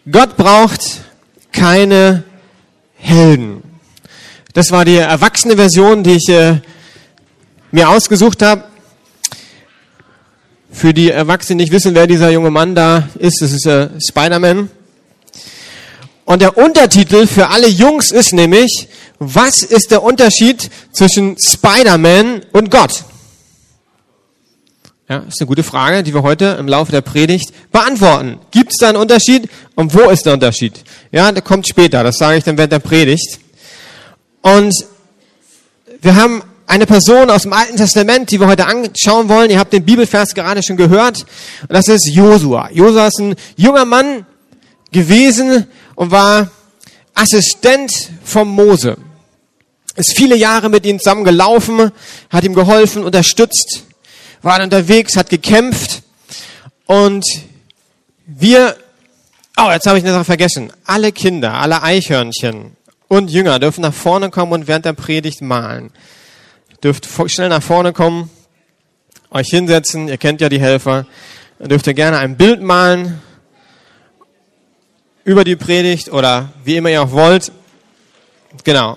Gott braucht keine Helden. Das war die erwachsene Version, die ich mir ausgesucht habe. Für die Erwachsenen, die nicht wissen, wer dieser junge Mann da ist, das ist Spider-Man. Und der Untertitel für alle Jungs ist nämlich, was ist der Unterschied zwischen Spider-Man und Gott? Ja, ist eine gute Frage, die wir heute im Laufe der Predigt beantworten. Gibt es da einen Unterschied und wo ist der Unterschied? Ja, der kommt später, das sage ich dann während der Predigt. Und wir haben eine Person aus dem Alten Testament, die wir heute anschauen wollen. Ihr habt den Bibelvers gerade schon gehört. Und das ist Josua. Josua ist ein junger Mann gewesen und war Assistent von Mose. Ist viele Jahre mit ihm zusammen gelaufen, hat ihm geholfen, unterstützt, war unterwegs, hat gekämpft. Und jetzt habe ich eine Sache vergessen. Alle Kinder, alle Eichhörnchen und Jünger dürfen nach vorne kommen und während der Predigt malen. Dürft schnell nach vorne kommen, euch hinsetzen, ihr kennt ja die Helfer. Dann dürft ihr gerne ein Bild malen über die Predigt oder wie immer ihr auch wollt. Genau.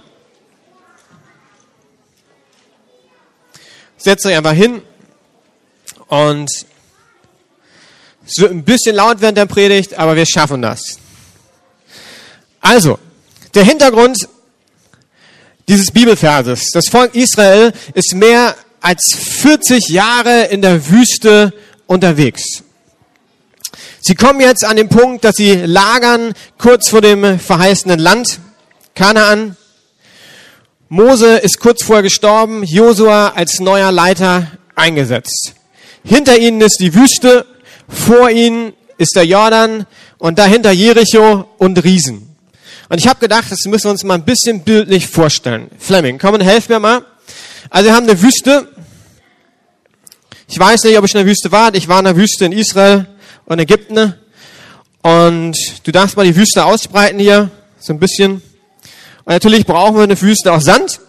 Setzt euch einfach hin und es wird ein bisschen laut während der Predigt, aber wir schaffen das. Also, der Hintergrund dieses Bibelverses. Das Volk Israel ist mehr als 40 Jahre in der Wüste unterwegs. Sie kommen jetzt an den Punkt, dass sie lagern kurz vor dem verheißenen Land, Kanaan. Mose ist kurz vorher gestorben, Josua als neuer Leiter eingesetzt. Hinter ihnen ist die Wüste, vor ihnen ist der Jordan und dahinter Jericho und Riesen. Und ich habe gedacht, das müssen wir uns mal ein bisschen bildlich vorstellen. Fleming, komm und helf mir mal. Also wir haben eine Wüste. Ich weiß nicht, ob ich in der Wüste war. Ich war in der Wüste in Israel und Ägypten. Und du darfst mal die Wüste ausbreiten hier, so ein bisschen. Und natürlich brauchen wir eine Wüste aus Sand.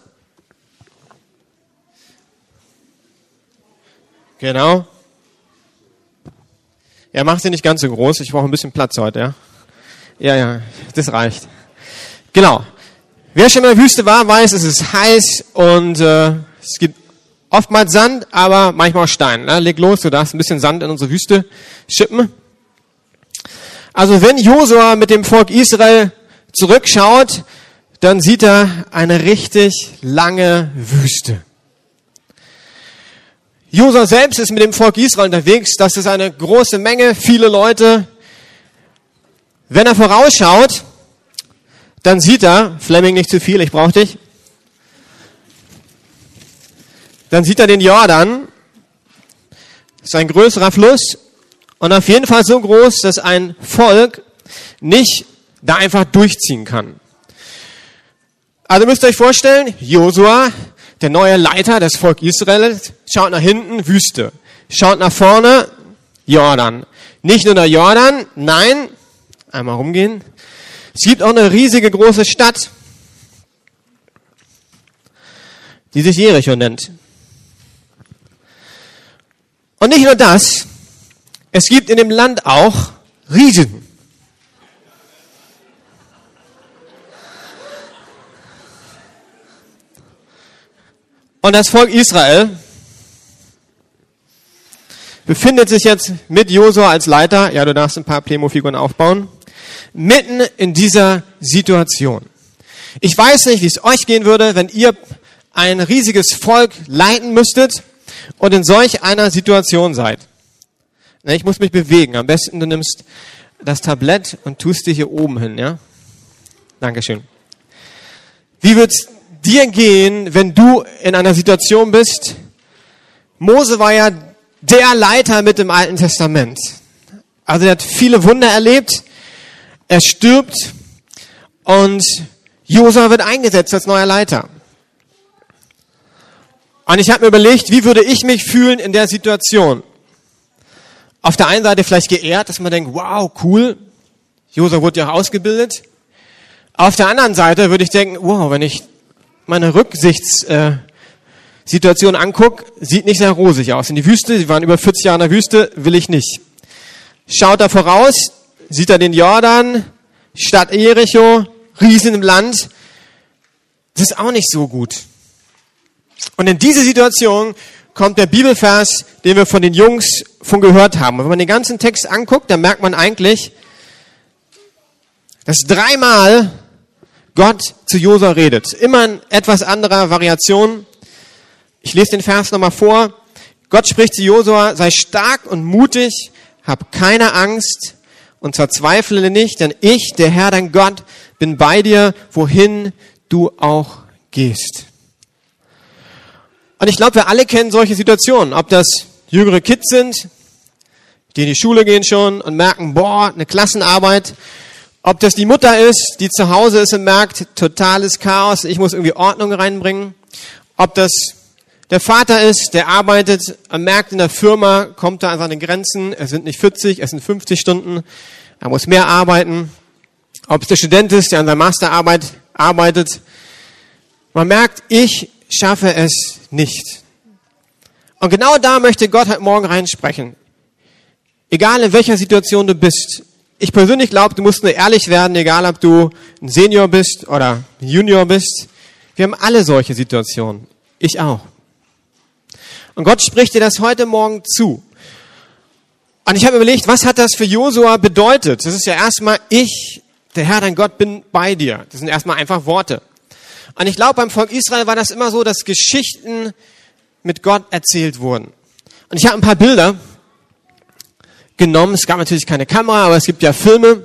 Genau. Ja, mach sie nicht ganz so groß. Ich brauche ein bisschen Platz heute, ja. Ja, das reicht. Genau. Wer schon in der Wüste war, weiß, es ist heiß und es gibt oftmals Sand, aber manchmal auch Stein. Ne? Leg los, du darfst ein bisschen Sand in unsere Wüste schippen. Also wenn Josua mit dem Volk Israel zurückschaut, dann sieht er eine richtig lange Wüste. Josua selbst ist mit dem Volk Israel unterwegs. Das ist eine große Menge, viele Leute. Wenn er vorausschaut, dann sieht er, Fleming nicht zu viel, ich brauche dich. Dann sieht er den Jordan. Das ist ein größerer Fluss und auf jeden Fall so groß, dass ein Volk nicht da einfach durchziehen kann. Also müsst ihr euch vorstellen, Josua, der neue Leiter des Volk Israel, schaut nach hinten, Wüste. Schaut nach vorne, Jordan. Nicht nur der Jordan, nein, einmal rumgehen. Es gibt auch eine riesige große Stadt, die sich Jericho nennt. Und nicht nur das, es gibt in dem Land auch Riesen. Und das Volk Israel befindet sich jetzt mit Josua als Leiter, ja, du darfst ein paar Playmo-Figuren aufbauen, mitten in dieser Situation. Ich weiß nicht, wie es euch gehen würde, wenn ihr ein riesiges Volk leiten müsstet und in solch einer Situation seid. Ich muss mich bewegen. Am besten du nimmst das Tablett und tust dir hier oben hin, ja? Dankeschön. Wie wird's dir gehen, wenn du in einer Situation bist? Mose war ja der Leiter mit dem Alten Testament. Also er hat viele Wunder erlebt. Er stirbt und Josua wird eingesetzt als neuer Leiter. Und ich habe mir überlegt, wie würde ich mich fühlen in der Situation? Auf der einen Seite vielleicht geehrt, dass man denkt, wow, cool, Josua wurde ja ausgebildet. Auf der anderen Seite würde ich denken, wow, wenn ich meine Rücksichtssituation angucke, sieht nicht sehr rosig aus. In die Wüste, sie waren über 40 Jahre in der Wüste, will ich nicht. Schaut da voraus, sieht er den Jordan, Stadt Jericho, Riesen im Land. Das ist auch nicht so gut. Und in diese Situation kommt der Bibelvers, den wir von den Jungs von gehört haben. Und wenn man den ganzen Text anguckt, dann merkt man eigentlich, dass 3-mal Gott zu Josua redet. Immer in etwas anderer Variation. Ich lese den Vers nochmal vor. Gott spricht zu Josua, sei stark und mutig, hab keine Angst und verzweifle nicht, denn ich, der Herr, dein Gott, bin bei dir, wohin du auch gehst. Und ich glaube, wir alle kennen solche Situationen, ob das jüngere Kids sind, die in die Schule gehen schon und merken, boah, eine Klassenarbeit. Ob das die Mutter ist, die zu Hause ist und merkt, totales Chaos, ich muss irgendwie Ordnung reinbringen. Ob das der Vater ist, der arbeitet und merkt, in der Firma kommt er an seine Grenzen, es sind nicht 40, es sind 50 Stunden, er muss mehr arbeiten. Ob es der Student ist, der an seiner Masterarbeit arbeitet. Man merkt, ich schaffe es nicht. Und genau da möchte Gott heute Morgen reinsprechen. Egal in welcher Situation du bist. Ich persönlich glaube, du musst nur ehrlich werden, egal ob du ein Senior bist oder ein Junior bist. Wir haben alle solche Situationen. Ich auch. Und Gott spricht dir das heute Morgen zu. Und ich habe überlegt, was hat das für Josua bedeutet? Das ist ja erstmal, ich, der Herr, dein Gott, bin bei dir. Das sind erstmal einfach Worte. Und ich glaube, beim Volk Israel war das immer so, dass Geschichten mit Gott erzählt wurden. Und ich habe ein paar Bilder genommen. Es gab natürlich keine Kamera, aber es gibt ja Filme.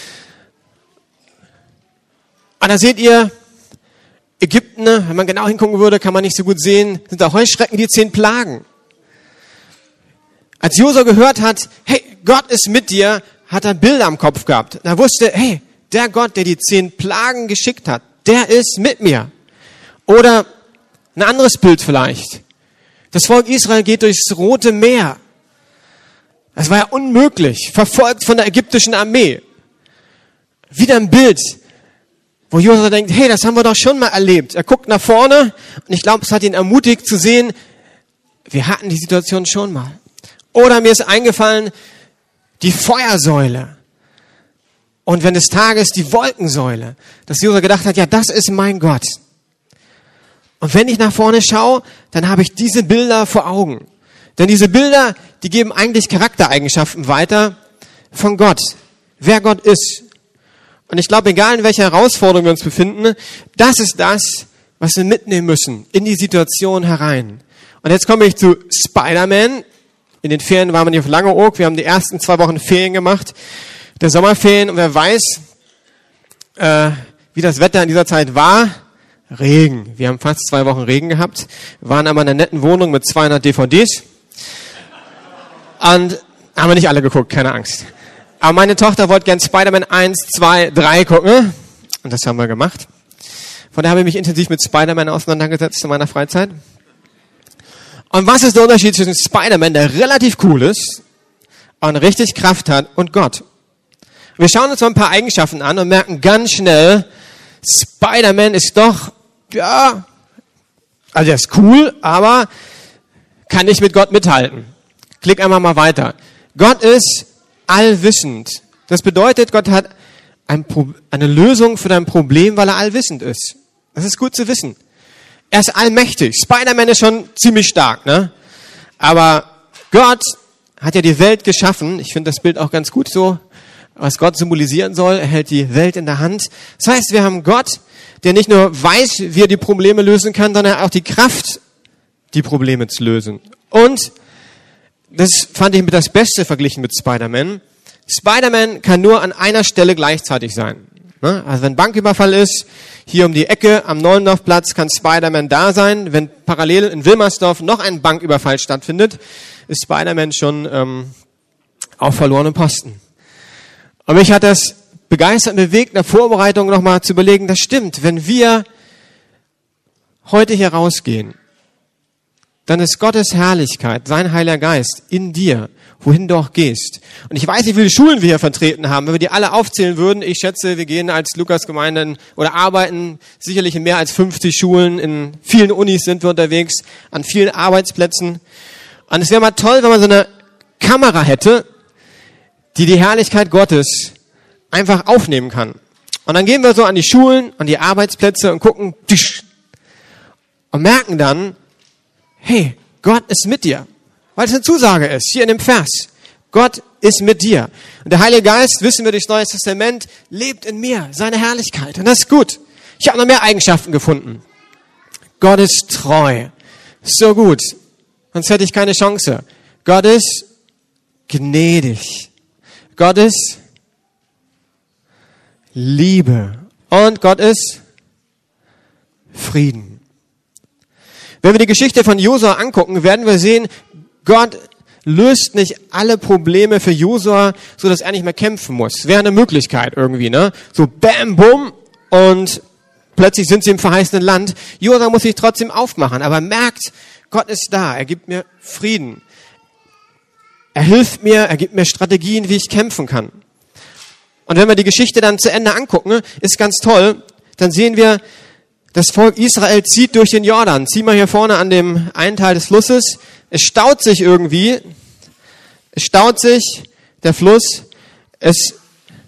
Und da seht ihr, Ägypten, wenn man genau hingucken würde, kann man nicht so gut sehen, sind da Heuschrecken, die 10 Plagen. Als Josua gehört hat, hey, Gott ist mit dir, hat er Bilder am Kopf gehabt. Er wusste, hey, der Gott, der die 10 Plagen geschickt hat, der ist mit mir. Oder ein anderes Bild vielleicht. Das Volk Israel geht durchs Rote Meer. Das war ja unmöglich, verfolgt von der ägyptischen Armee. Wieder ein Bild, wo Josua denkt, hey, das haben wir doch schon mal erlebt. Er guckt nach vorne und ich glaube, es hat ihn ermutigt zu sehen, wir hatten die Situation schon mal. Oder mir ist eingefallen, die Feuersäule. Und wenn des Tages die Wolkensäule. Dass Josua gedacht hat, ja, das ist mein Gott. Und wenn ich nach vorne schaue, dann habe ich diese Bilder vor Augen. Denn diese Bilder, die geben eigentlich Charaktereigenschaften weiter von Gott. Wer Gott ist. Und ich glaube, egal in welcher Herausforderung wir uns befinden, das ist das, was wir mitnehmen müssen in die Situation herein. Und jetzt komme ich zu Spider-Man. In den Ferien waren wir nicht auf Langeoog. Wir haben die ersten 2 Wochen Ferien gemacht, der Sommerferien. Und wer weiß, wie das Wetter in dieser Zeit war? Regen. Wir haben fast 2 Wochen Regen gehabt, waren aber in einer netten Wohnung mit 200 DVDs. Und haben wir nicht alle geguckt, keine Angst. Aber meine Tochter wollte gern Spider-Man 1, 2, 3 gucken. Und das haben wir gemacht. Von daher habe ich mich intensiv mit Spider-Man auseinandergesetzt in meiner Freizeit. Und was ist der Unterschied zwischen Spider-Man, der relativ cool ist und richtig Kraft hat, und Gott? Wir schauen uns mal ein paar Eigenschaften an und merken ganz schnell, Spider-Man ist doch, ja, also er ist cool, aber kann nicht mit Gott mithalten. Klick einmal mal weiter. Gott ist allwissend. Das bedeutet, Gott hat eine Lösung für dein Problem, weil er allwissend ist. Das ist gut zu wissen. Er ist allmächtig. Spider-Man ist schon ziemlich stark, ne? Aber Gott hat ja die Welt geschaffen. Ich finde das Bild auch ganz gut so, was Gott symbolisieren soll. Er hält die Welt in der Hand. Das heißt, wir haben Gott, der nicht nur weiß, wie er die Probleme lösen kann, sondern auch die Kraft, die Probleme zu lösen. Und das fand ich mit das Beste verglichen mit Spider-Man. Spider-Man kann nur an einer Stelle gleichzeitig sein. Also wenn Banküberfall ist, hier um die Ecke am Neulendorfplatz, kann Spider-Man da sein. Wenn parallel in Wilmersdorf noch ein Banküberfall stattfindet, ist Spider-Man schon auf verlorenem Posten. Und mich hat das begeistert und bewegt, in der Vorbereitung nochmal zu überlegen, das stimmt, wenn wir heute hier rausgehen, dann ist Gottes Herrlichkeit, sein Heiliger Geist in dir, wohin du auch gehst. Und ich weiß nicht, wie viele Schulen wir hier vertreten haben. Wenn wir die alle aufzählen würden, ich schätze, wir gehen als Lukas-Gemeinden oder arbeiten sicherlich in mehr als 50 Schulen, in vielen Unis sind wir unterwegs, an vielen Arbeitsplätzen. Und es wäre mal toll, wenn man so eine Kamera hätte, die die Herrlichkeit Gottes einfach aufnehmen kann. Und dann gehen wir so an die Schulen, an die Arbeitsplätze und gucken, und merken dann, hey, Gott ist mit dir. Weil es eine Zusage ist, hier in dem Vers. Gott ist mit dir. Und der Heilige Geist, wissen wir durchs Neue Testament, lebt in mir, seine Herrlichkeit. Und das ist gut. Ich habe noch mehr Eigenschaften gefunden. Gott ist treu. So gut. Sonst hätte ich keine Chance. Gott ist gnädig. Gott ist Liebe. Und Gott ist Frieden. Wenn wir die Geschichte von Josua angucken, werden wir sehen, Gott löst nicht alle Probleme für Josua, so dass er nicht mehr kämpfen muss. Wäre eine Möglichkeit irgendwie, ne? So bam, bumm, und plötzlich sind sie im verheißenen Land. Josua muss sich trotzdem aufmachen, aber merkt, Gott ist da, er gibt mir Frieden. Er hilft mir, er gibt mir Strategien, wie ich kämpfen kann. Und wenn wir die Geschichte dann zu Ende angucken, ist ganz toll, dann sehen wir, das Volk Israel zieht durch den Jordan. Zieh mal hier vorne an dem einen Teil des Flusses. Es staut sich irgendwie. Es staut sich, der Fluss. Es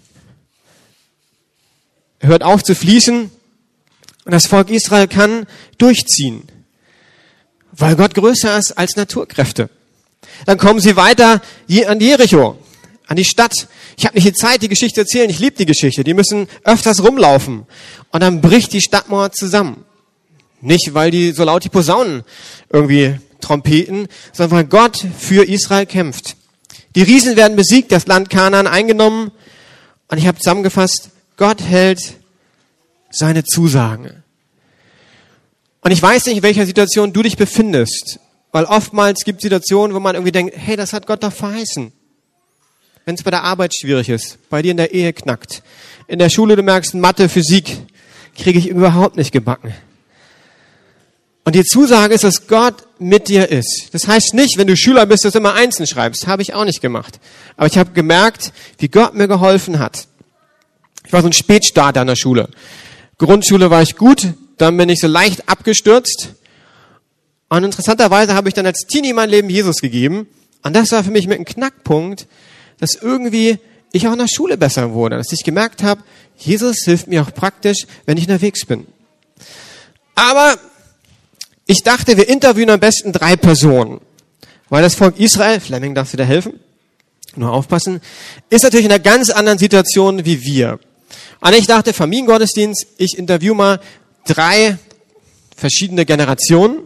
hört auf zu fließen. Und das Volk Israel kann durchziehen. Weil Gott größer ist als Naturkräfte. Dann kommen sie weiter an Jericho, an die Stadt. Ich habe nicht die Zeit, die Geschichte zu erzählen. Ich liebe die Geschichte. Die müssen öfters rumlaufen. Und dann bricht die Stadtmauer zusammen. Nicht, weil die so laut die Posaunen irgendwie trompeten, sondern weil Gott für Israel kämpft. Die Riesen werden besiegt, das Land Kanaan eingenommen. Und ich habe zusammengefasst, Gott hält seine Zusagen. Und ich weiß nicht, in welcher Situation du dich befindest. Weil oftmals gibt es Situationen, wo man irgendwie denkt, hey, das hat Gott doch verheißen. Wenn es bei der Arbeit schwierig ist, bei dir in der Ehe knackt, in der Schule du merkst, Mathe, Physik, kriege ich überhaupt nicht gebacken. Und die Zusage ist, dass Gott mit dir ist. Das heißt nicht, wenn du Schüler bist, dass du immer einzeln schreibst. Habe ich auch nicht gemacht. Aber ich habe gemerkt, wie Gott mir geholfen hat. Ich war so ein Spätstarter in der Schule. Grundschule war ich gut, dann bin ich so leicht abgestürzt. Und interessanterweise habe ich dann als Teenie mein Leben Jesus gegeben. Und das war für mich mit einem Knackpunkt, dass irgendwie ich auch in der Schule besser wurde. Dass ich gemerkt habe, Jesus hilft mir auch praktisch, wenn ich unterwegs bin. Aber ich dachte, wir interviewen am besten 3 Personen. Weil das Volk Israel, Flemming, darfst du da helfen? Nur aufpassen. Ist natürlich in einer ganz anderen Situation wie wir. Und ich dachte, Familiengottesdienst, ich interview mal 3 verschiedene Generationen.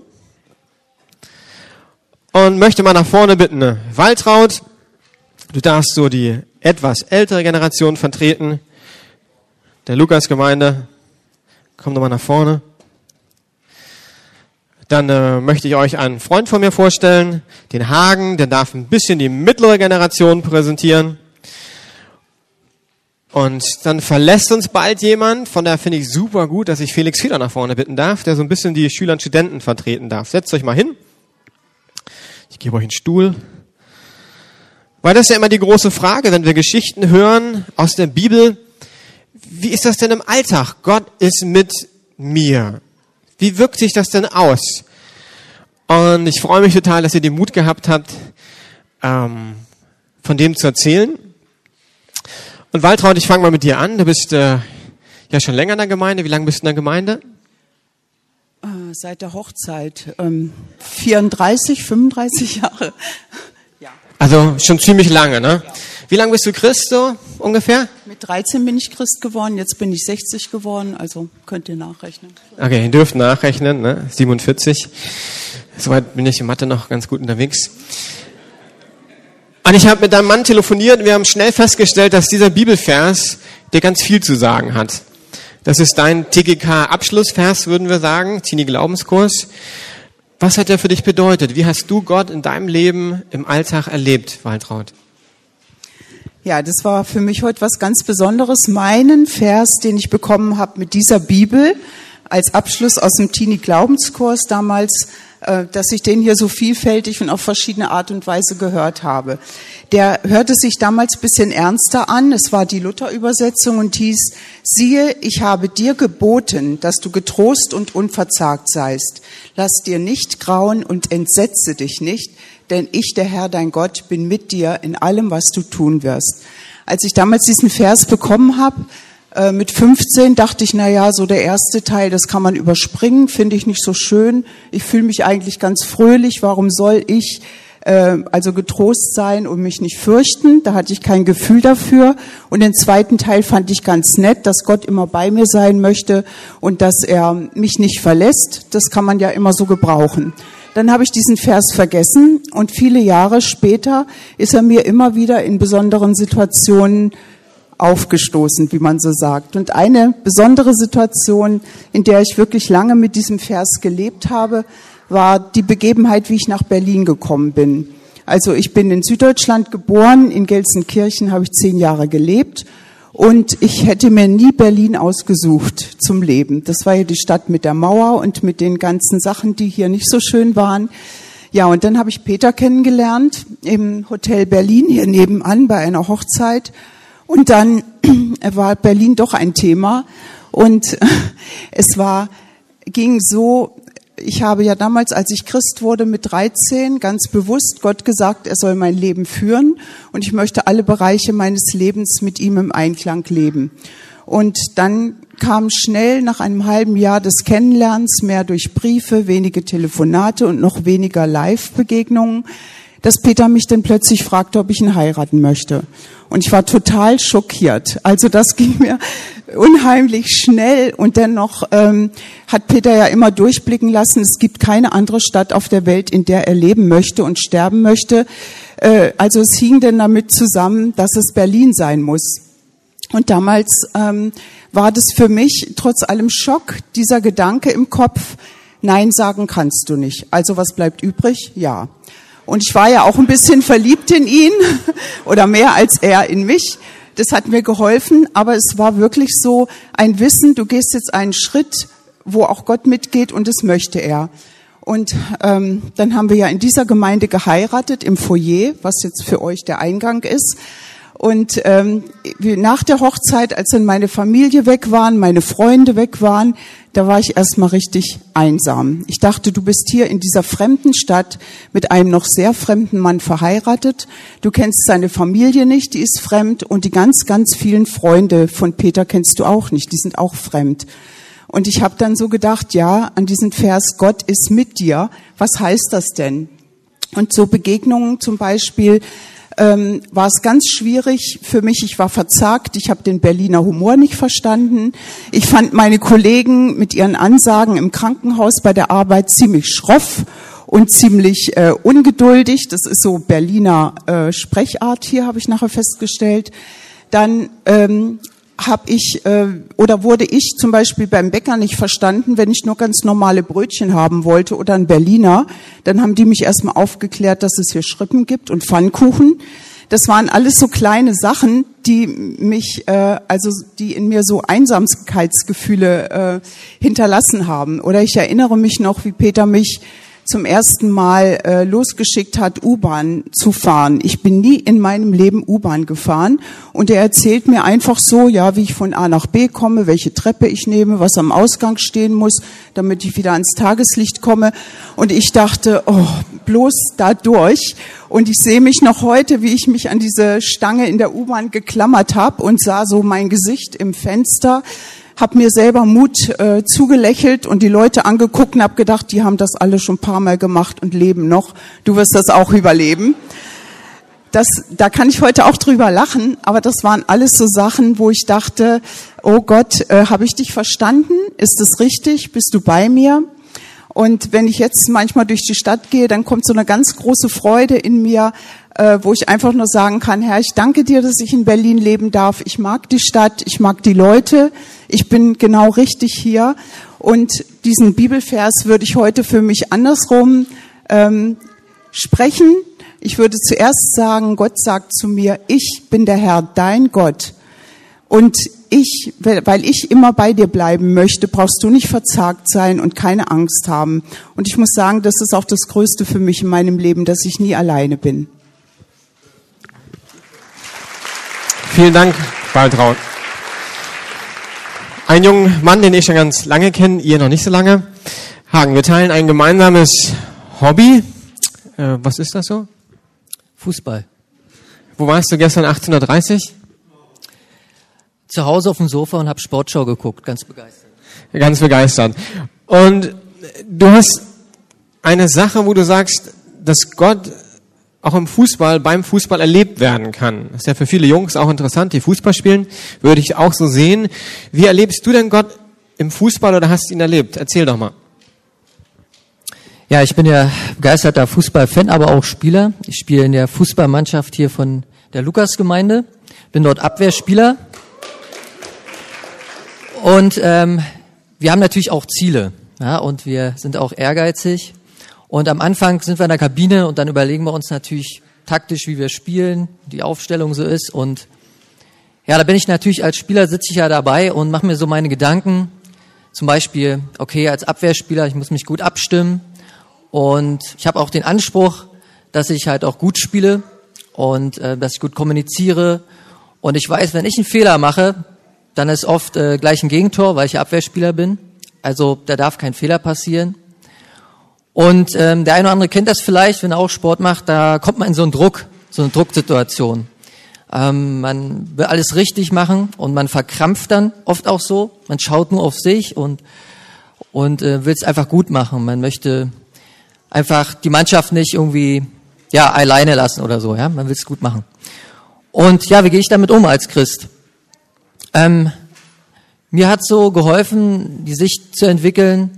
Und möchte mal nach vorne bitten, Waltraud, du darfst so die etwas ältere Generation vertreten. Der Lukas-Gemeinde, komm doch mal nach vorne. Dann möchte ich euch einen Freund von mir vorstellen, den Hagen, der darf ein bisschen die mittlere Generation präsentieren. Und dann verlässt uns bald jemand, von daher finde ich super gut, dass ich Felix Fiedler nach vorne bitten darf, der so ein bisschen die Schüler und Studenten vertreten darf. Setzt euch mal hin. Ich gebe euch einen Stuhl. Weil das ist ja immer die große Frage, wenn wir Geschichten hören aus der Bibel. Wie ist das denn im Alltag? Gott ist mit mir. Wie wirkt sich das denn aus? Und ich freue mich total, dass ihr den Mut gehabt habt, von dem zu erzählen. Und Waltraud, ich fange mal mit dir an. Du bist ja schon länger in der Gemeinde. Wie lange bist du in der Gemeinde? Seit der Hochzeit. 34, 35 Jahre. Ja. Also schon ziemlich lange, ne? Ja. Wie lange bist du Christ so ungefähr? Mit 13 bin ich Christ geworden, jetzt bin ich 60 geworden, also könnt ihr nachrechnen. Okay, ihr dürft nachrechnen, ne? 47. Soweit bin ich in Mathe noch ganz gut unterwegs. Und ich habe mit deinem Mann telefoniert und wir haben schnell festgestellt, dass dieser Bibelvers dir ganz viel zu sagen hat. Das ist dein TGK-Abschlussvers, würden wir sagen, Teenie-Glaubenskurs. Was hat der für dich bedeutet? Wie hast du Gott in deinem Leben im Alltag erlebt, Waltraud? Ja, das war für mich heute was ganz Besonderes. Meinen Vers, den ich bekommen habe mit dieser Bibel als Abschluss aus dem Teenie-Glaubenskurs damals, dass ich den hier so vielfältig und auf verschiedene Art und Weise gehört habe. Der hörte sich damals ein bisschen ernster an. Es war die Luther-Übersetzung und hieß: Siehe, ich habe dir geboten, dass du getrost und unverzagt seist. Lass dir nicht grauen und entsetze dich nicht, denn ich, der Herr, dein Gott, bin mit dir in allem, was du tun wirst. Als ich damals diesen Vers bekommen habe, mit 15 dachte ich, na ja, so der erste Teil, das kann man überspringen, finde ich nicht so schön. Ich fühle mich eigentlich ganz fröhlich. Warum soll ich also getrost sein und mich nicht fürchten? Da hatte ich kein Gefühl dafür. Und den zweiten Teil fand ich ganz nett, dass Gott immer bei mir sein möchte und dass er mich nicht verlässt. Das kann man ja immer so gebrauchen. Dann habe ich diesen Vers vergessen und viele Jahre später ist er mir immer wieder in besonderen Situationen aufgestoßen, wie man so sagt. Und eine besondere Situation, in der ich wirklich lange mit diesem Vers gelebt habe, war die Begebenheit, wie ich nach Berlin gekommen bin. Also ich bin in Süddeutschland geboren, in Gelsenkirchen habe ich 10 Jahre gelebt und ich hätte mir nie Berlin ausgesucht zum Leben. Das war ja die Stadt mit der Mauer und mit den ganzen Sachen, die hier nicht so schön waren. Ja, und dann habe ich Peter kennengelernt im Hotel Berlin, hier nebenan bei einer Hochzeit. Und dann war Berlin doch ein Thema und ging so, ich habe ja damals, als ich Christ wurde mit 13, ganz bewusst Gott gesagt, er soll mein Leben führen und ich möchte alle Bereiche meines Lebens mit ihm im Einklang leben. Und dann kam schnell nach einem halben Jahr des Kennenlernens, mehr durch Briefe, wenige Telefonate und noch weniger Live-Begegnungen, dass Peter mich dann plötzlich fragte, ob ich ihn heiraten möchte. Und ich war total schockiert. Also das ging mir unheimlich schnell. Und dennoch hat Peter ja immer durchblicken lassen, es gibt keine andere Stadt auf der Welt, in der er leben möchte und sterben möchte. Also es hing denn damit zusammen, dass es Berlin sein muss. Und damals war das für mich trotz allem Schock, dieser Gedanke im Kopf, nein sagen kannst du nicht. Also was bleibt übrig? Ja. Und ich war ja auch ein bisschen verliebt in ihn oder mehr als er in mich. Das hat mir geholfen, aber es war wirklich so ein Wissen, du gehst jetzt einen Schritt, wo auch Gott mitgeht und das möchte er. Und dann haben wir ja in dieser Gemeinde geheiratet, im Foyer, was jetzt für euch der Eingang ist. Und nach der Hochzeit, als dann meine Familie weg waren, meine Freunde weg waren, da war ich erstmal richtig einsam. Ich dachte, du bist hier in dieser fremden Stadt mit einem noch sehr fremden Mann verheiratet. Du kennst seine Familie nicht, die ist fremd. Und die ganz, ganz vielen Freunde von Peter kennst du auch nicht, die sind auch fremd. Und ich habe dann so gedacht, ja, an diesen Vers, Gott ist mit dir. Was heißt das denn? Und so Begegnungen zum Beispiel, war es ganz schwierig für mich. Ich war verzagt, ich habe den Berliner Humor nicht verstanden. Ich fand meine Kollegen mit ihren Ansagen im Krankenhaus bei der Arbeit ziemlich schroff und ziemlich ungeduldig. Das ist so Berliner Sprechart hier, habe ich nachher festgestellt. Dann wurde ich zum Beispiel beim Bäcker nicht verstanden, wenn ich nur ganz normale Brötchen haben wollte oder ein Berliner, dann haben die mich erstmal aufgeklärt, dass es hier Schrippen gibt und Pfannkuchen. Das waren alles so kleine Sachen, die mich, die in mir so Einsamkeitsgefühle hinterlassen haben. Oder ich erinnere mich noch, wie Peter mich zum ersten Mal losgeschickt hat, U-Bahn zu fahren. Ich bin nie in meinem Leben U-Bahn gefahren und er erzählt mir einfach so, ja, wie ich von A nach B komme, welche Treppe ich nehme, was am Ausgang stehen muss, damit ich wieder ans Tageslicht komme. Und ich dachte, oh, bloß da durch. Und ich sehe mich noch heute, wie ich mich an diese Stange in der U-Bahn geklammert habe und sah so mein Gesicht im Fenster, habe mir selber Mut zugelächelt und die Leute angeguckt und habe gedacht, die haben das alle schon ein paar Mal gemacht und leben noch. Du wirst das auch überleben. Da kann ich heute auch drüber lachen, aber das waren alles so Sachen, wo ich dachte, oh Gott, habe ich dich verstanden? Ist das richtig? Bist du bei mir? Und wenn ich jetzt manchmal durch die Stadt gehe, dann kommt so eine ganz große Freude in mir, wo ich einfach nur sagen kann, Herr, ich danke dir, dass ich in Berlin leben darf. Ich mag die Stadt, ich mag die Leute, ich bin genau richtig hier. Und diesen Bibelvers würde ich heute für mich andersrum sprechen. Ich würde zuerst sagen, Gott sagt zu mir, ich bin der Herr, dein Gott. Und weil ich immer bei dir bleiben möchte, brauchst du nicht verzagt sein und keine Angst haben. Und ich muss sagen, das ist auch das Größte für mich in meinem Leben, dass ich nie alleine bin. Vielen Dank, Waltraud. Ein junger Mann, den ich schon ganz lange kenne, ihr noch nicht so lange. Hagen, wir teilen ein gemeinsames Hobby. Was ist das so? Fußball. Wo warst du gestern 18:30 Uhr? zu Hause auf dem Sofa und habe Sportschau geguckt, ganz begeistert. Ganz begeistert. Und du hast eine Sache, wo du sagst, dass Gott auch im Fußball, beim Fußball erlebt werden kann. Das ist ja für viele Jungs auch interessant, die Fußball spielen, würde ich auch so sehen. Wie erlebst du denn Gott im Fußball oder hast du ihn erlebt? Erzähl doch mal. Ja, ich bin ja begeisterter Fußballfan, aber auch Spieler. Ich spiele in der Fußballmannschaft hier von der Lukasgemeinde, bin dort Abwehrspieler. Und wir haben natürlich auch Ziele, ja, und wir sind auch ehrgeizig. Und am Anfang sind wir in der Kabine und dann überlegen wir uns natürlich taktisch, wie wir spielen, die Aufstellung so ist. Und ja, da bin ich natürlich als Spieler, sitze ich ja dabei und mache mir so meine Gedanken. Zum Beispiel, okay, als Abwehrspieler, ich muss mich gut abstimmen. Und ich habe auch den Anspruch, dass ich halt auch gut spiele und dass ich gut kommuniziere. Und ich weiß, wenn ich einen Fehler mache, dann ist oft gleich ein Gegentor, weil ich ja Abwehrspieler bin. Also da darf kein Fehler passieren. Und der eine oder andere kennt das vielleicht, wenn er auch Sport macht, da kommt man in so einen Druck, so eine Drucksituation. Man will alles richtig machen und man verkrampft dann oft auch so. Man schaut nur auf sich und will es einfach gut machen. Man möchte einfach die Mannschaft nicht irgendwie alleine lassen oder so. Ja, man will es gut machen. Und ja, wie gehe ich damit um als Christ? Mir hat so geholfen, die Sicht zu entwickeln,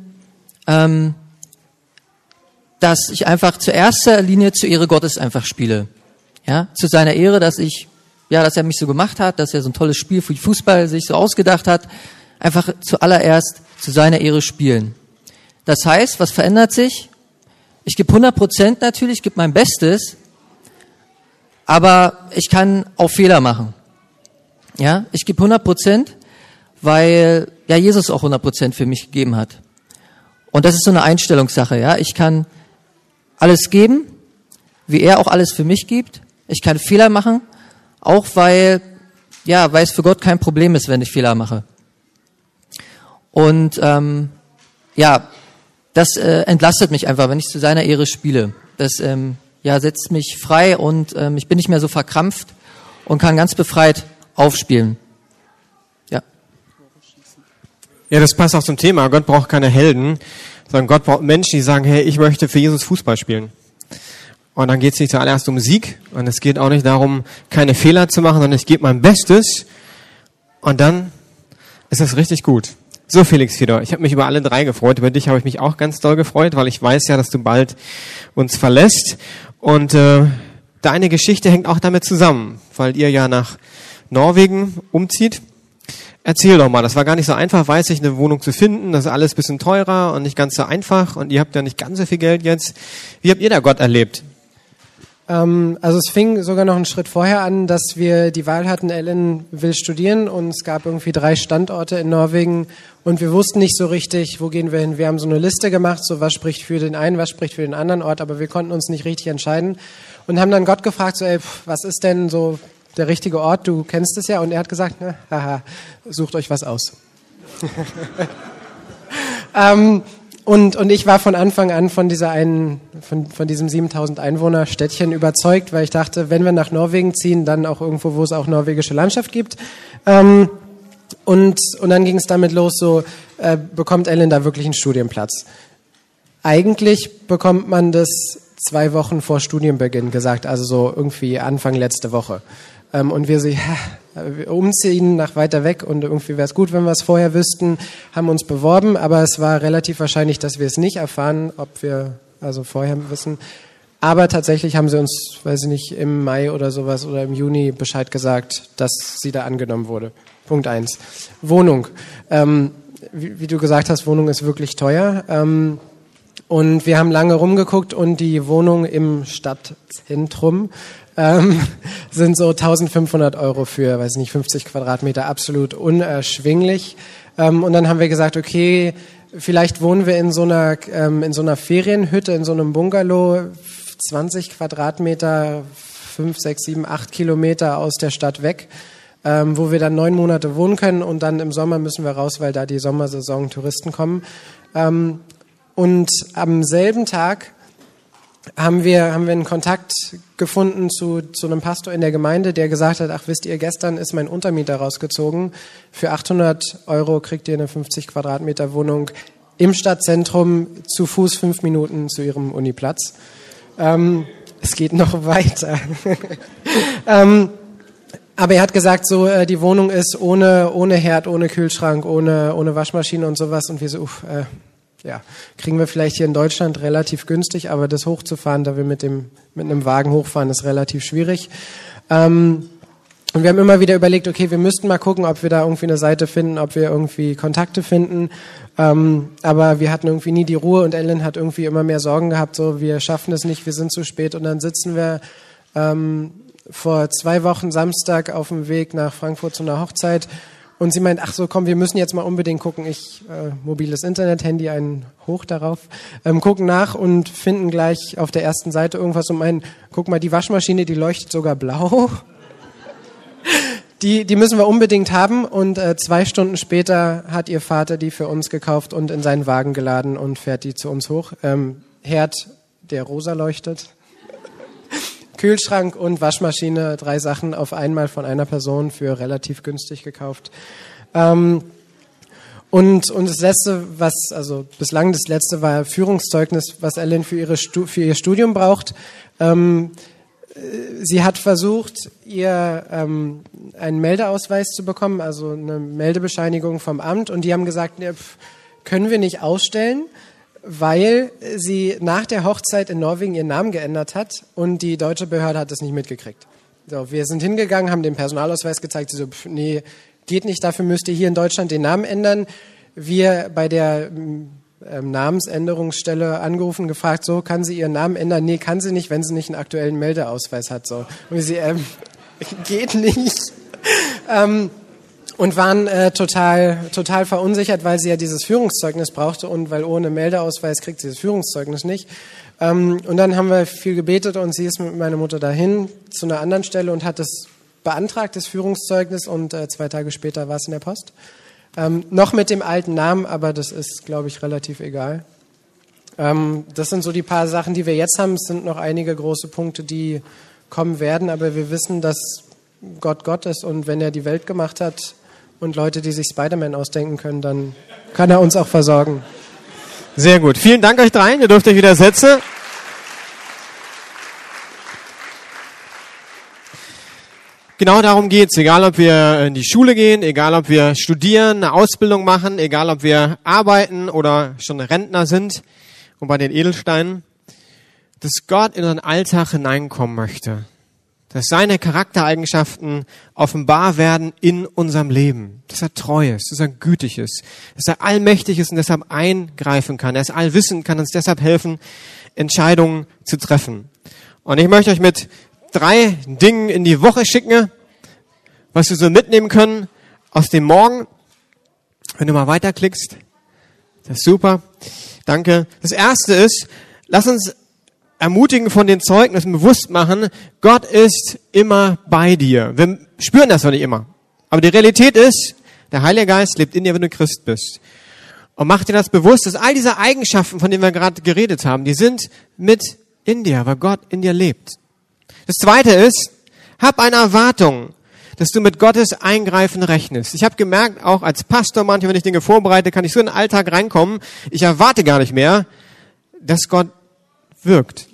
dass ich einfach zu erster Linie zur Ehre Gottes einfach spiele. Ja, zu seiner Ehre, dass er mich so gemacht hat, dass er so ein tolles Spiel für Fußball sich so ausgedacht hat. Einfach zuallererst zu seiner Ehre spielen. Das heißt, was verändert sich? Ich gebe 100% natürlich, gebe mein Bestes, aber ich kann auch Fehler machen. Ja, ich gebe 100%, weil ja Jesus auch 100% für mich gegeben hat. Und das ist so eine Einstellungssache. Ja, ich kann alles geben, wie er auch alles für mich gibt. Ich kann Fehler machen, auch weil es für Gott kein Problem ist, wenn ich Fehler mache. Und das entlastet mich einfach, wenn ich zu seiner Ehre spiele. Das setzt mich frei und ich bin nicht mehr so verkrampft und kann ganz befreit aufspielen. Ja, das passt auch zum Thema. Gott braucht keine Helden, sondern Gott braucht Menschen, die sagen, hey, ich möchte für Jesus Fußball spielen. Und dann geht es nicht zuallererst um Sieg und es geht auch nicht darum, keine Fehler zu machen, sondern ich gebe mein Bestes und dann ist das richtig gut. So, Felix Fedor, ich habe mich über alle drei gefreut. Über dich habe ich mich auch ganz doll gefreut, weil ich weiß ja, dass du bald uns verlässt. Und deine Geschichte hängt auch damit zusammen, weil ihr ja nach Norwegen umzieht. Erzähl doch mal, das war gar nicht so einfach, weiß ich, eine Wohnung zu finden. Das ist alles ein bisschen teurer und nicht ganz so einfach. Und ihr habt ja nicht ganz so viel Geld jetzt. Wie habt ihr da Gott erlebt? Also es fing sogar noch einen Schritt vorher an, dass wir die Wahl hatten, Ellen will studieren und es gab irgendwie 3 Standorte in Norwegen und wir wussten nicht so richtig, wo gehen wir hin. Wir haben so eine Liste gemacht, so was spricht für den einen, was spricht für den anderen Ort, aber wir konnten uns nicht richtig entscheiden und haben dann Gott gefragt, so was ist denn so der richtige Ort, du kennst es ja, und er hat gesagt, sucht euch was aus. Und ich war von Anfang an von diesem 7000 Einwohner Städtchen überzeugt, weil ich dachte, wenn wir nach Norwegen ziehen, dann auch irgendwo, wo es auch norwegische Landschaft gibt. Und dann ging es damit los, so bekommt Ellen da wirklich einen Studienplatz. Eigentlich bekommt man das 2 Wochen vor Studienbeginn gesagt, also so irgendwie Anfang letzte Woche. Und wir umziehen nach weiter weg und irgendwie wäre es gut, wenn wir es vorher wüssten, haben uns beworben, aber es war relativ wahrscheinlich, dass wir es nicht erfahren, ob wir also vorher wissen. Aber tatsächlich haben sie uns, weiß ich nicht, im Mai oder sowas oder im Juni Bescheid gesagt, dass sie da angenommen wurde. Punkt 1. Wohnung. Wie du gesagt hast, Wohnung ist wirklich teuer. Und wir haben lange rumgeguckt und die Wohnung im Stadtzentrum sind so 1.500 € für, weiß ich nicht, 50 Quadratmeter, absolut unerschwinglich. Und dann haben wir gesagt, okay, vielleicht wohnen wir in so einer Ferienhütte, in so einem Bungalow, 20 Quadratmeter, 5, 6, 7, 8 Kilometer aus der Stadt weg, wo wir dann 9 Monate wohnen können und dann im Sommer müssen wir raus, weil da die Sommersaison Touristen kommen. Und am selben Tag haben wir einen Kontakt gefunden zu einem Pastor in der Gemeinde, der gesagt hat, ach wisst ihr, gestern ist mein Untermieter rausgezogen. Für 800 € kriegt ihr eine 50 Quadratmeter Wohnung im Stadtzentrum, zu Fuß 5 Minuten zu ihrem Uniplatz. Es geht noch weiter. Aber er hat gesagt, so die Wohnung ist ohne Herd, ohne Kühlschrank, ohne Waschmaschine und sowas. Und wir so, ja, kriegen wir vielleicht hier in Deutschland relativ günstig, aber das hochzufahren, da wir mit einem Wagen hochfahren, ist relativ schwierig. Und wir haben immer wieder überlegt, okay, wir müssten mal gucken, ob wir da irgendwie eine Seite finden, ob wir irgendwie Kontakte finden. Aber wir hatten irgendwie nie die Ruhe und Ellen hat irgendwie immer mehr Sorgen gehabt, so wir schaffen es nicht, wir sind zu spät. Und dann sitzen wir vor 2 Wochen Samstag auf dem Weg nach Frankfurt zu einer Hochzeit. Und sie meint, ach so, komm, wir müssen jetzt mal unbedingt gucken. Mobiles Internet, Handy, einen hoch darauf, gucken nach und finden gleich auf der ersten Seite irgendwas und meinen, guck mal, die Waschmaschine, die leuchtet sogar blau. Die müssen wir unbedingt haben. Und 2 Stunden später hat ihr Vater die für uns gekauft und in seinen Wagen geladen und fährt die zu uns hoch. Herd, der rosa leuchtet. Kühlschrank und Waschmaschine, 3 Sachen auf einmal von einer Person für relativ günstig gekauft. Und das letzte, bislang das letzte war Führungszeugnis, was Ellen für ihr Studium braucht. Sie hat versucht, einen Meldeausweis zu bekommen, also eine Meldebescheinigung vom Amt, und die haben gesagt, ne, können wir nicht ausstellen, weil sie nach der Hochzeit in Norwegen ihren Namen geändert hat und die deutsche Behörde hat das nicht mitgekriegt. So, wir sind hingegangen, haben den Personalausweis gezeigt, sie so, nee, geht nicht, dafür müsst ihr hier in Deutschland den Namen ändern. Wir bei der Namensänderungsstelle angerufen, gefragt, so, kann sie ihren Namen ändern? Nee, kann sie nicht, wenn sie nicht einen aktuellen Meldeausweis hat. So. Und sie, geht nicht. Und waren total verunsichert, weil sie ja dieses Führungszeugnis brauchte und weil ohne Meldeausweis kriegt sie das Führungszeugnis nicht. Und dann haben wir viel gebetet und sie ist mit meiner Mutter dahin zu einer anderen Stelle und hat das beantragt, das Führungszeugnis, und 2 Tage später war es in der Post. Noch mit dem alten Namen, aber das ist, glaube ich, relativ egal. Das sind so die paar Sachen, die wir jetzt haben. Es sind noch einige große Punkte, die kommen werden, aber wir wissen, dass Gott Gott ist und wenn er die Welt gemacht hat und Leute, die sich Spider-Man ausdenken können, dann kann er uns auch versorgen. Sehr gut. Vielen Dank euch dreien. Ihr dürft euch wieder setzen. Genau darum geht's. Egal, ob wir in die Schule gehen, egal, ob wir studieren, eine Ausbildung machen, egal, ob wir arbeiten oder schon Rentner sind und bei den Edelsteinen, dass Gott in unseren Alltag hineinkommen möchte. Dass seine Charaktereigenschaften offenbar werden in unserem Leben. Dass er treu ist, dass er gütig ist, dass er allmächtig ist und deshalb eingreifen kann. Er ist allwissend, kann uns deshalb helfen, Entscheidungen zu treffen. Und ich möchte euch mit 3 Dingen in die Woche schicken, was wir so mitnehmen können aus dem Morgen. Wenn du mal weiterklickst, das ist super. Danke. Das erste ist, lass uns ermutigen von den Zeugnissen, bewusst machen, Gott ist immer bei dir. Wir spüren das noch nicht immer. Aber die Realität ist, der Heilige Geist lebt in dir, wenn du Christ bist. Und mach dir das bewusst, dass all diese Eigenschaften, von denen wir gerade geredet haben, die sind mit in dir, weil Gott in dir lebt. Das zweite ist, hab eine Erwartung, dass du mit Gottes Eingreifen rechnest. Ich habe gemerkt, auch als Pastor manchmal, wenn ich Dinge vorbereite, kann ich so in den Alltag reinkommen, ich erwarte gar nicht mehr, dass Gott wirkt.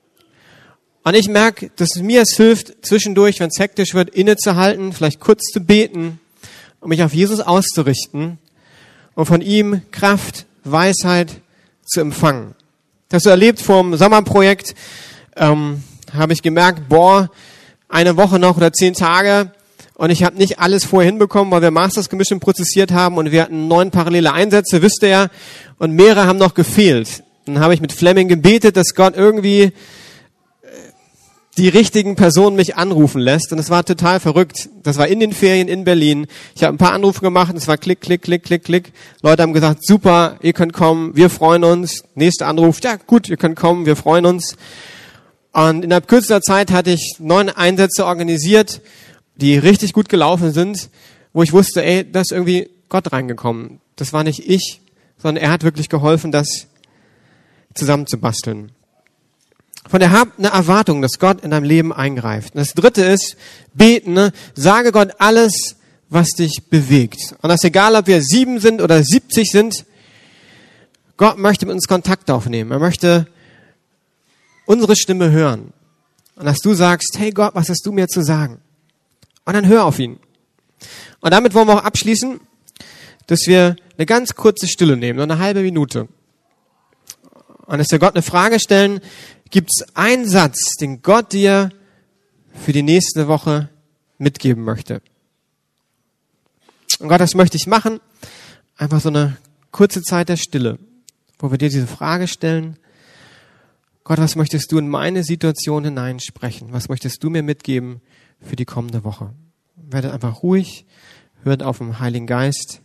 Und ich merke, dass mir es hilft, zwischendurch, wenn es hektisch wird, innezuhalten, vielleicht kurz zu beten, um mich auf Jesus auszurichten und von ihm Kraft, Weisheit zu empfangen. Das so erlebt vor dem Sommerprojekt, habe ich gemerkt, eine Woche noch oder 10 Tage und ich habe nicht alles vorher hinbekommen, weil wir Masters-Commission prozessiert haben und wir hatten 9 parallele Einsätze, wisst ihr ja, und mehrere haben noch gefehlt. Dann habe ich mit Fleming gebetet, dass Gott irgendwie die richtigen Personen mich anrufen lässt. Und es war total verrückt. Das war in den Ferien in Berlin. Ich habe ein paar Anrufe gemacht und es war klick, klick, klick, klick, klick. Leute haben gesagt, super, ihr könnt kommen, wir freuen uns. Nächster Anruf, ja gut, ihr könnt kommen, wir freuen uns. Und innerhalb kürzester Zeit hatte ich 9 Einsätze organisiert, die richtig gut gelaufen sind, wo ich wusste, da ist irgendwie Gott reingekommen. Das war nicht ich, sondern er hat wirklich geholfen, das zusammenzubasteln. Von der hab eine Erwartung, dass Gott in deinem Leben eingreift. Und das dritte ist, beten, ne? Sage Gott alles, was dich bewegt. Und das ist egal, ob wir 7 sind oder 70 sind. Gott möchte mit uns Kontakt aufnehmen. Er möchte unsere Stimme hören. Und dass du sagst, hey Gott, was hast du mir zu sagen? Und dann hör auf ihn. Und damit wollen wir auch abschließen, dass wir eine ganz kurze Stille nehmen, nur eine halbe Minute. Und dass wir Gott eine Frage stellen, gibt es einen Satz, den Gott dir für die nächste Woche mitgeben möchte? Und Gott, das möchte ich machen. Einfach so eine kurze Zeit der Stille, wo wir dir diese Frage stellen. Gott, was möchtest du in meine Situation hineinsprechen? Was möchtest du mir mitgeben für die kommende Woche? Werdet einfach ruhig, hört auf den Heiligen Geist.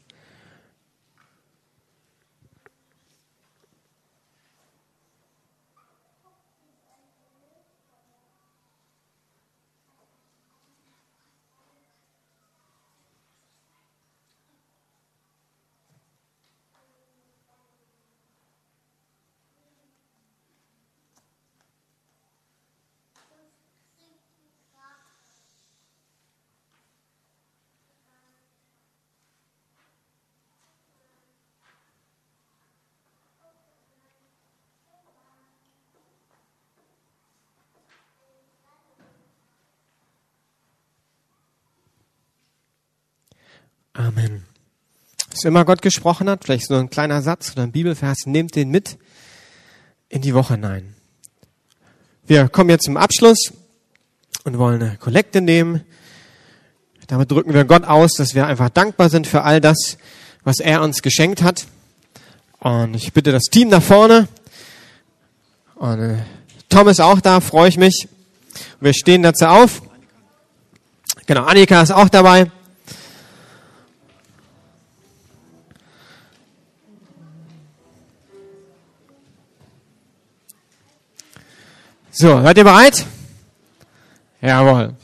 Amen. Was immer Gott gesprochen hat, vielleicht so ein kleiner Satz oder ein Bibelvers, nehmt den mit in die Woche hinein. Wir kommen jetzt zum Abschluss und wollen eine Kollekte nehmen. Damit drücken wir Gott aus, dass wir einfach dankbar sind für all das, was er uns geschenkt hat. Und ich bitte das Team nach vorne. Und Tom ist auch da, freue ich mich. Und wir stehen dazu auf. Genau, Annika ist auch dabei. So, seid ihr bereit? Jawohl.